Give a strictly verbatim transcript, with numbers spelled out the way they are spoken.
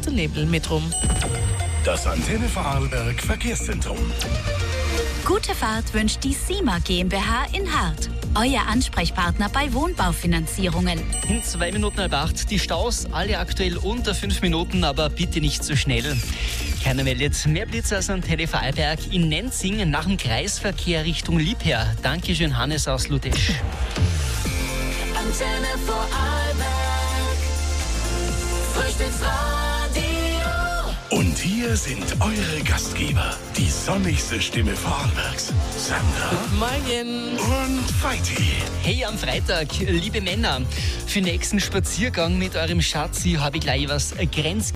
bisschen Nebel mit rum. Das Antenne Vorarlberg Verkehrszentrum. Gute Fahrt wünscht die SIMA GmbH in Hart. Euer Ansprechpartner bei Wohnbaufinanzierungen. In zwei Minuten halb acht. Die Staus, alle aktuell unter fünf Minuten, aber bitte nicht zu schnell. Keiner meldet mehr Blitz als Antenne Vorarlberg in Nenzing nach dem Kreisverkehr Richtung Liebherr. Dankeschön, Hannes aus Ludesch. Antenne Vorarlberg, Frühstücksradio. Und hier sind eure Gastgeber, die sonnigste Stimme Vorarlbergs, Sandra Morgen. und Feiti. Hey, am Freitag, liebe Männer, für den nächsten Spaziergang mit eurem Schatzi habe ich gleich was Grenz